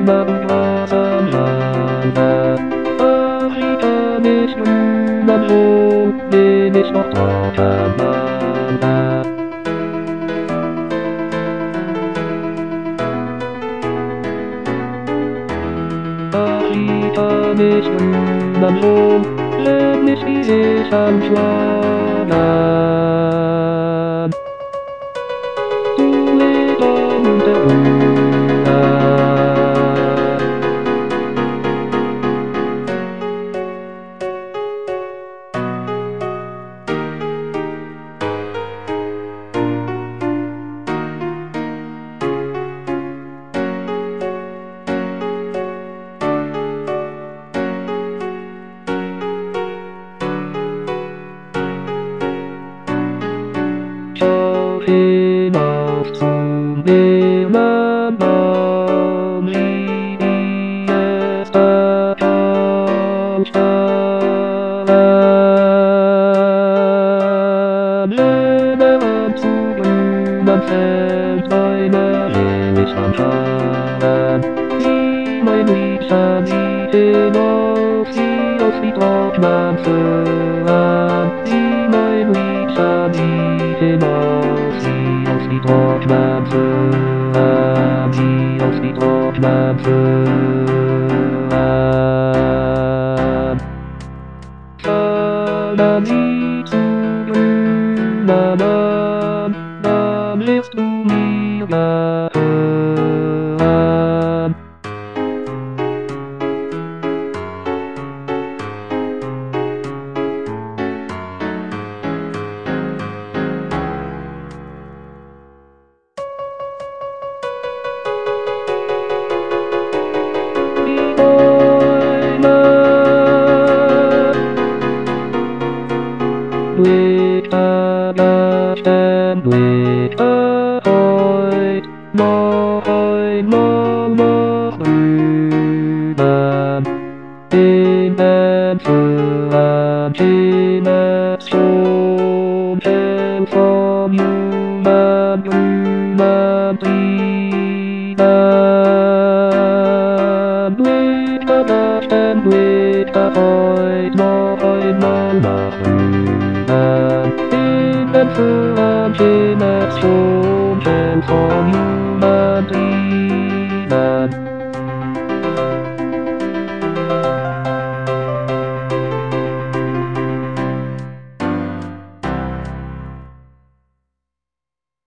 Bin ich noch durcheinander. Ach, ich kann mich wundern schon, leg mich wie ich am Schlafen. Du lebst unter Ruhe. Hinauf zum Himmel, wie es da kann stellen. Leben zu grünen Feld, meine Licht anschauen. Wie mein Liebster, wie hinauf, wie auf die trockenen Föhren. Wie mein Liebster, wie hinauf, wie auf die trockenen Föhren, wie auf die trockenen Föhren. Fördern sie zu grünen Bäumen, dann wirst du mir gehören. Blick beständig erfreut, noch einmal nach Rüben. In den Föhren schimmert schon hell vom jungen, grünen Trieben. Blick beständig erfreut, noch einmal nach Rüben. In den Föhren schimmert schon hell vom jungen